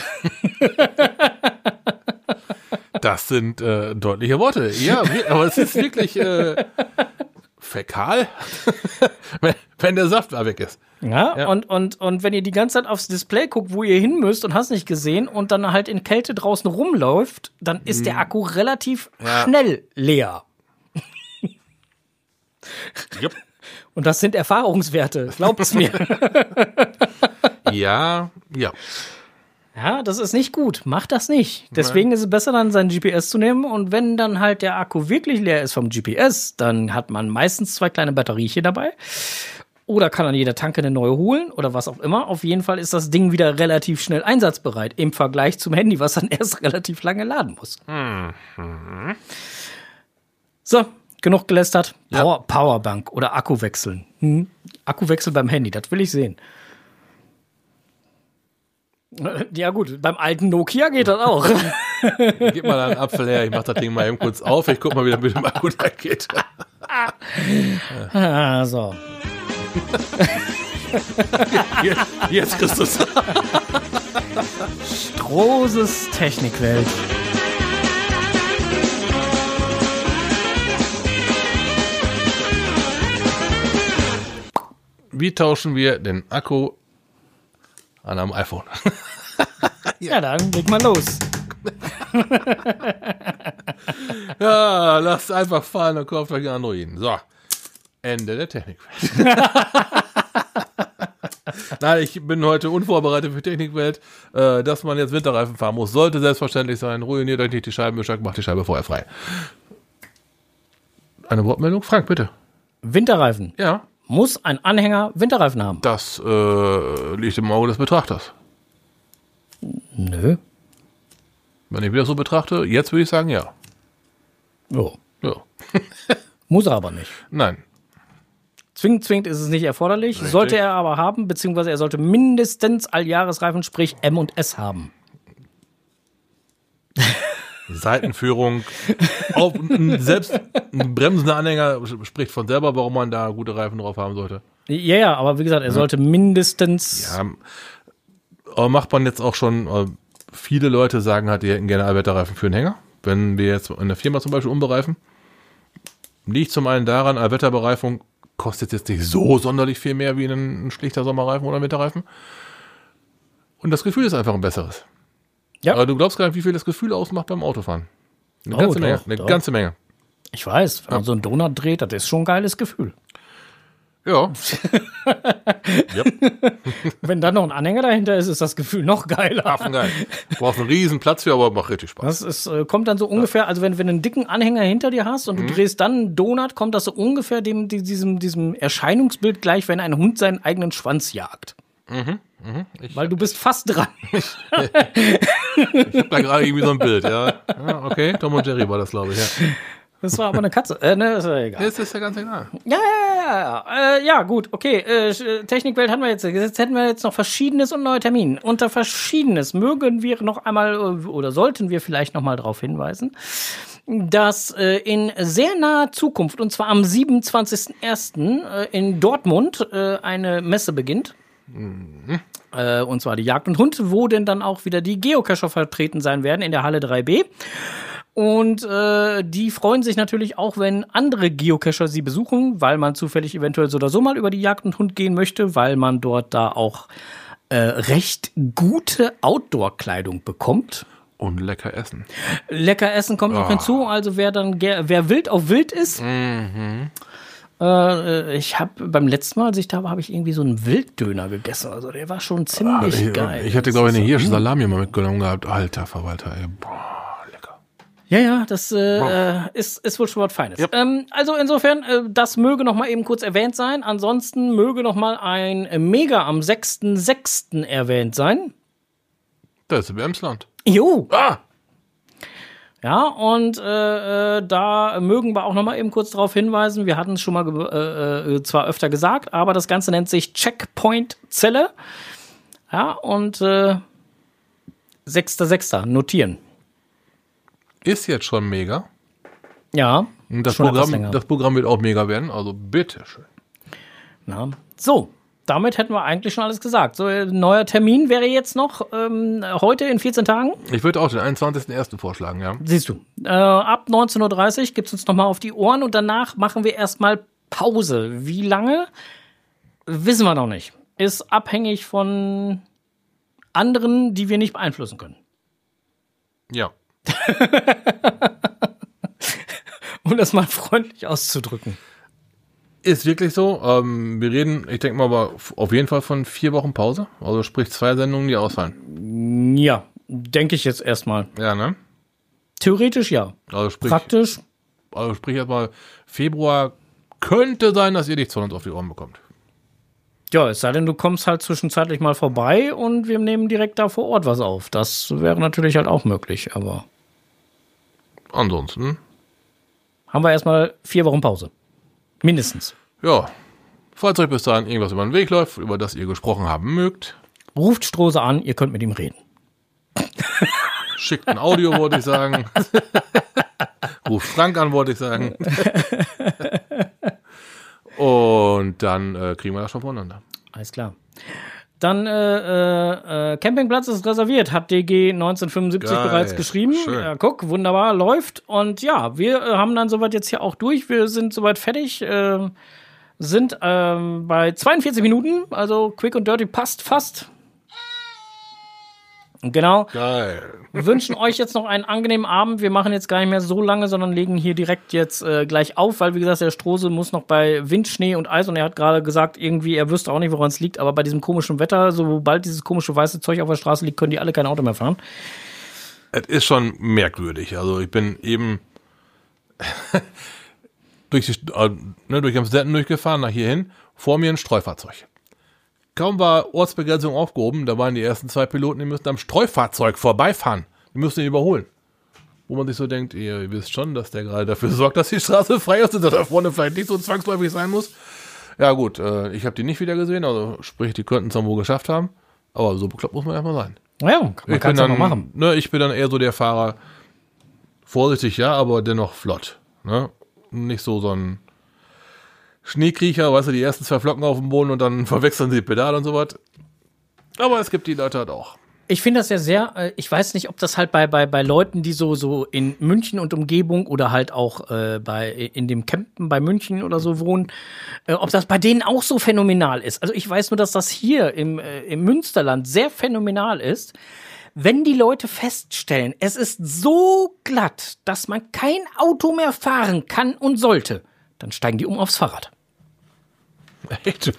S2: Das sind deutliche Worte. Ja, aber es ist wirklich fäkal, wenn der Saft weg ist.
S1: Ja. Und wenn ihr die ganze Zeit aufs Display guckt, wo ihr hin müsst und hast nicht gesehen und dann halt in Kälte draußen rumläuft, dann ist der Akku relativ schnell leer.
S2: Jupp.
S1: Und das sind Erfahrungswerte, glaubt's mir.
S2: Ja.
S1: Ja, das ist nicht gut. Macht das nicht. Deswegen ist es besser, dann sein GPS zu nehmen. Und wenn dann halt der Akku wirklich leer ist vom GPS, dann hat man meistens 2 kleine Batteriechen dabei. Oder kann an jeder Tanke eine neue holen oder was auch immer. Auf jeden Fall ist das Ding wieder relativ schnell einsatzbereit im Vergleich zum Handy, was dann erst relativ lange laden muss. So, genug gelästert. Powerbank oder Akku wechseln. Akkuwechsel beim Handy, das will ich sehen. Ja gut, beim alten Nokia geht das auch.
S2: Gib mal einen Apfel her, ich mach das Ding mal eben kurz auf, ich guck mal, wie das mit dem Akku da geht.
S1: So.
S2: Jetzt Christus.
S1: Strohses Technikwelt.
S2: Wie tauschen wir den Akku an einem iPhone?
S1: Ja, dann leg mal los.
S2: Ja, lasst einfach fahren und kauft euch einen Androiden. So, Ende der Technikwelt. Nein, ich bin heute unvorbereitet für Technikwelt. Dass man jetzt Winterreifen fahren muss, sollte selbstverständlich sein. Ruiniert euch nicht die Scheibenwischer, macht die Scheibe vorher frei. Eine Wortmeldung? Frank, bitte.
S1: Winterreifen.
S2: Ja.
S1: Muss ein Anhänger Winterreifen haben?
S2: Das liegt im Auge des Betrachters.
S1: Nö.
S2: Wenn ich wieder so betrachte, jetzt würde ich sagen, ja.
S1: Jo.
S2: Ja.
S1: Muss er aber nicht.
S2: Nein.
S1: Zwingend ist es nicht erforderlich. Richtig. Sollte er aber haben, beziehungsweise er sollte mindestens Alljahresreifen, sprich M und S haben.
S2: Seitenführung, selbst ein bremsender Anhänger spricht von selber, warum man da gute Reifen drauf haben sollte.
S1: Ja, aber wie gesagt, er sollte mindestens...
S2: Ja, aber macht man jetzt auch schon, viele Leute sagen halt, die hätten gerne Allwetterreifen für den Hänger. Wenn wir jetzt in der Firma zum Beispiel umbereifen, liegt zum einen daran, Allwetterbereifung kostet jetzt nicht so sonderlich viel mehr wie ein schlichter Sommerreifen oder ein Winterreifen. Und das Gefühl ist einfach ein besseres. Ja. Aber du glaubst gar nicht, wie viel das Gefühl ausmacht beim Autofahren. Eine ganze Menge.
S1: Ich weiß, wenn man so einen Donut dreht, das ist schon ein geiles Gefühl.
S2: Ja.
S1: Wenn dann noch ein Anhänger dahinter ist, ist das Gefühl noch geiler.
S2: Affengeil. Du brauchst einen riesen Platz für, aber macht richtig Spaß.
S1: Das kommt dann so ungefähr, also wenn du einen dicken Anhänger hinter dir hast und du drehst dann einen Donut, kommt das so ungefähr diesem Erscheinungsbild gleich, wenn ein Hund seinen eigenen Schwanz jagt. Weil du bist fast dran.
S2: Ich habe da gerade irgendwie so ein Bild, ja. Okay, Tom und Jerry war das, glaube ich, ja.
S1: Das war aber eine Katze. Ne, ist ja egal.
S2: Das ist ja ganz egal.
S1: Ja, gut, okay. Technikwelt haben wir jetzt. Jetzt hätten wir jetzt noch Verschiedenes und neue Termine. Unter Verschiedenes mögen wir noch einmal oder sollten wir vielleicht noch mal darauf hinweisen, dass in sehr naher Zukunft, und zwar am 27.01. In Dortmund eine Messe beginnt. Und zwar die Jagd und Hund, wo denn dann auch wieder die Geocacher vertreten sein werden in der Halle 3B. Und die freuen sich natürlich auch, wenn andere Geocacher sie besuchen, weil man zufällig eventuell so oder so mal über die Jagd und Hund gehen möchte, weil man dort da auch recht gute Outdoor-Kleidung bekommt.
S2: Und lecker essen.
S1: Lecker essen kommt noch hinzu. Also wer wild auf wild ist. Ich habe beim letzten Mal, als ich da war, habe ich irgendwie so einen Wilddöner gegessen. Also der war schon ziemlich geil.
S2: Ich hatte, glaube ich, eine Hirsch-Salami mal mitgenommen gehabt. Alter Verwalter, ey. Boah, lecker.
S1: Ja, das ist wohl schon was Feines. Yep. Also insofern, das möge noch mal eben kurz erwähnt sein. Ansonsten möge noch mal ein Mega am 6.6. erwähnt sein.
S2: Das ist im Emsland.
S1: Jo. Ja, und da mögen wir auch noch mal eben kurz darauf hinweisen, wir hatten es schon mal zwar öfter gesagt, aber das Ganze nennt sich Checkpoint Zelle. Ja, und 6.6. notieren.
S2: Ist jetzt schon mega.
S1: Ja,
S2: und das Programm wird auch mega werden, also bitteschön.
S1: Na, so. Damit hätten wir eigentlich schon alles gesagt. So, neuer Termin wäre jetzt noch heute in 14 Tagen.
S2: Ich würde auch den 21.01. vorschlagen, ja.
S1: Siehst du. Ab 19.30 Uhr gibt es uns nochmal auf die Ohren und danach machen wir erstmal Pause. Wie lange? Wissen wir noch nicht. Ist abhängig von anderen, die wir nicht beeinflussen können.
S2: Ja.
S1: Um das mal freundlich auszudrücken.
S2: Ist wirklich so. Wir reden, ich denke mal, aber auf jeden Fall von 4 Wochen Pause. Also sprich 2 Sendungen, die ausfallen.
S1: Ja, denke ich jetzt erstmal.
S2: Ja, ne?
S1: Theoretisch ja.
S2: Also sprich,
S1: praktisch.
S2: Also sprich erstmal, Februar könnte sein, dass ihr nichts von uns auf die Ohren bekommt.
S1: Ja, es sei denn, du kommst halt zwischenzeitlich mal vorbei und wir nehmen direkt da vor Ort was auf. Das wäre natürlich halt auch möglich, aber
S2: ansonsten
S1: haben wir erstmal 4 Wochen Pause. Mindestens.
S2: Ja. Falls euch bis dahin irgendwas über den Weg läuft, über das ihr gesprochen haben mögt,
S1: ruft Strose an, ihr könnt mit ihm reden.
S2: Schickt ein Audio, wollte ich sagen. Ruft Frank an, wollte ich sagen. Und dann kriegen wir das schon voneinander.
S1: Alles klar. Dann Campingplatz ist reserviert, hat DG 1975 Geil. Bereits geschrieben. Ja, guck, wunderbar, läuft. Und ja, wir haben dann soweit jetzt hier auch durch. Wir sind soweit fertig. Sind bei 42 Minuten, also quick und dirty passt fast. Genau.
S2: Geil.
S1: Wir wünschen euch jetzt noch einen angenehmen Abend. Wir machen jetzt gar nicht mehr so lange, sondern legen hier direkt jetzt gleich auf, weil, wie gesagt, der Strose muss noch bei Wind, Schnee und Eis und er hat gerade gesagt, irgendwie, er wüsste auch nicht, woran es liegt, aber bei diesem komischen Wetter, sobald dieses komische weiße Zeug auf der Straße liegt, können die alle kein Auto mehr fahren.
S2: Es ist schon merkwürdig. Also ich bin eben durch Amstetten durchgefahren, nach hierhin, vor mir ein Streufahrzeug. Kaum war Ortsbegrenzung aufgehoben, da waren die ersten 2 Piloten, die müssten am Streufahrzeug vorbeifahren. Die müssen ihn überholen. Wo man sich so denkt, ihr wisst schon, dass der gerade dafür sorgt, dass die Straße frei ist und dass da vorne vielleicht nicht so zwangsläufig sein muss. Ja gut, ich habe die nicht wieder gesehen, also sprich, die könnten es dann wohl geschafft haben. Aber so bekloppt muss man erstmal sein.
S1: Ja, man kann es auch machen.
S2: Ne, ich bin dann eher so der Fahrer, vorsichtig ja, aber dennoch flott. Ne? Nicht so ein Schneekriecher, weißt du, die ersten 2 Flocken auf dem Boden und dann verwechseln sie die Pedale und so was. Aber es gibt die Leute halt auch.
S1: Ich finde das ja sehr, ich weiß nicht, ob das halt bei Leuten, die so in München und Umgebung oder halt auch in dem Campen bei München oder so wohnen, ob das bei denen auch so phänomenal ist. Also ich weiß nur, dass das hier im Münsterland sehr phänomenal ist. Wenn die Leute feststellen, es ist so glatt, dass man kein Auto mehr fahren kann und sollte, dann steigen die aufs Fahrrad.
S2: Echt?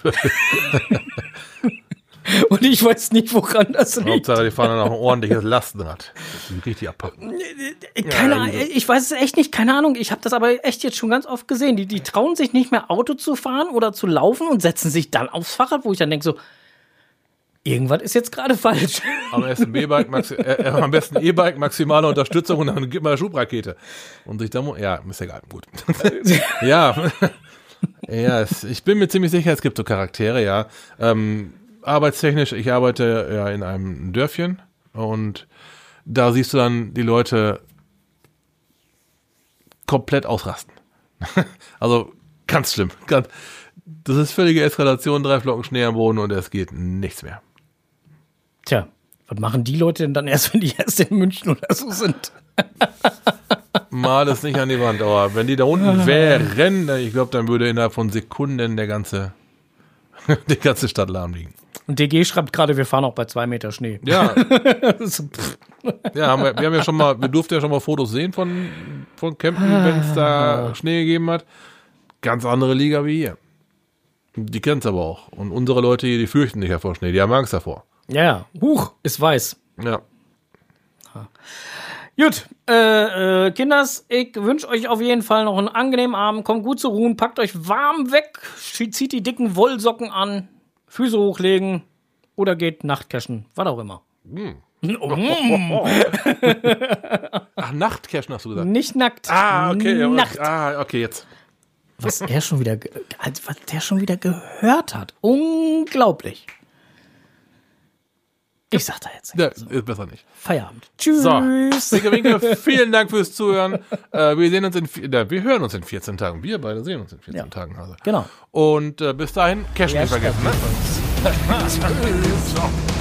S1: Und ich weiß nicht, woran das liegt.
S2: Hauptsache, die fahren dann auch ein ordentliches Lastenrad. Das ist richtig abpacken.
S1: Keine Ahnung, ich weiß es echt nicht, keine Ahnung. Ich habe das aber echt jetzt schon ganz oft gesehen. Die trauen sich nicht mehr Auto zu fahren oder zu laufen und setzen sich dann aufs Fahrrad, wo ich dann denke so, irgendwas ist jetzt gerade falsch.
S2: Am besten E-Bike, maximale Unterstützung und dann gibt man eine Schubrakete. Und sich dann, ja, ist egal, gut. Ja, ich bin mir ziemlich sicher, es gibt so Charaktere, ja. Arbeitstechnisch, ich arbeite ja in einem Dörfchen und da siehst du dann die Leute komplett ausrasten. Also ganz schlimm. Das ist völlige Eskalation, 3 Flocken Schnee am Boden und es geht nichts mehr.
S1: Tja, was machen die Leute denn dann erst, wenn die erst in München oder so sind?
S2: mal es nicht an die Wand. Aber wenn die da unten wären, ich glaube, dann würde innerhalb von Sekunden die ganze Stadt lahm liegen.
S1: Und DG schreibt gerade, wir fahren auch bei 2 Meter Schnee.
S2: Ja. Ja, wir durften ja schon mal Fotos sehen von Campen, wenn es da Schnee gegeben hat. Ganz andere Liga wie hier. Die kennen es aber auch. Und unsere Leute hier, die fürchten sich ja vor Schnee, die haben Angst davor.
S1: Ja, ist weiß.
S2: Ja.
S1: Gut, Kinders, ich wünsche euch auf jeden Fall noch einen angenehmen Abend. Kommt gut zur Ruhe, packt euch warm weg, zieht die dicken Wollsocken an, Füße hochlegen oder geht Nachtcashen, was auch immer.
S2: Ach, Nachtcashen hast du gesagt?
S1: Nicht nackt.
S2: Okay.
S1: Nacht.
S2: Okay, jetzt.
S1: Was der schon wieder gehört hat. Unglaublich. Ich sag da jetzt nicht.
S2: Ja, ist besser nicht.
S1: Feierabend. Tschüss.
S2: So, Winke, vielen Dank fürs Zuhören. Wir hören uns in 14 Tagen. Wir beide sehen uns in 14 Tagen. Also.
S1: Genau.
S2: Und bis dahin, Cash nicht vergessen. Ne?